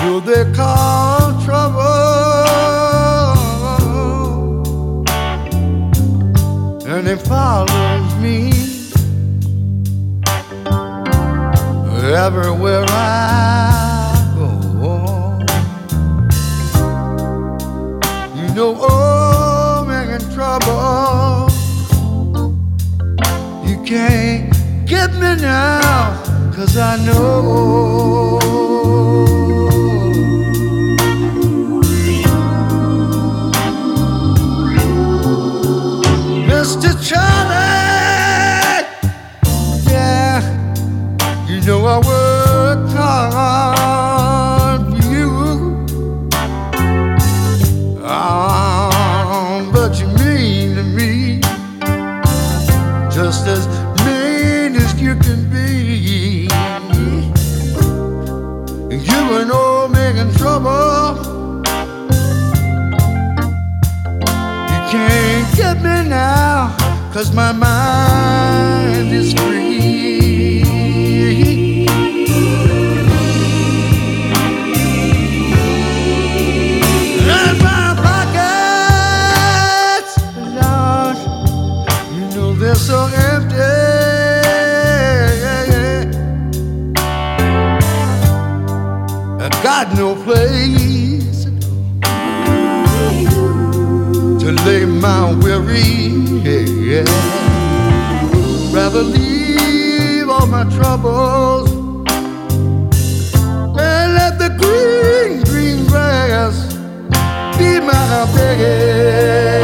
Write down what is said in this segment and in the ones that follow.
know they call trouble, and it follows me everywhere I go. You know, oh, I'm in trouble. You can't get me now, 'cause I know Mr. Charlie, yeah, you know I work hard for you, but you mean to me just as mean as you can be. You and old making trouble. You can't get me now, 'cause my mind is free. And my pockets, Lord, you know they're so empty. I got no place to lay my weary head. Rather leave all my troubles and let the green, green grass be my bed.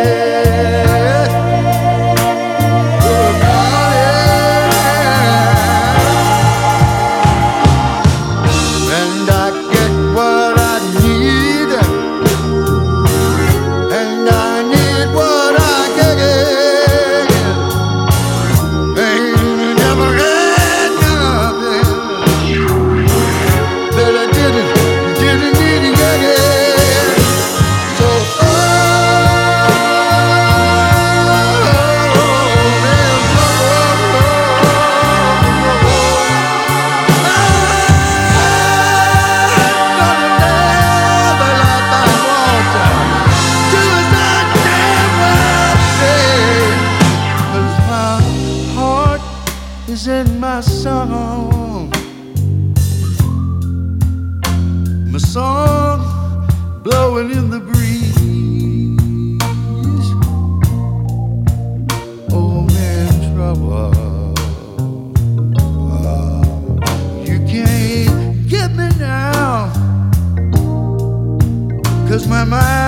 Is in my song, blowing in the breeze. Oh man, trouble, you can't get me now, 'cause my mind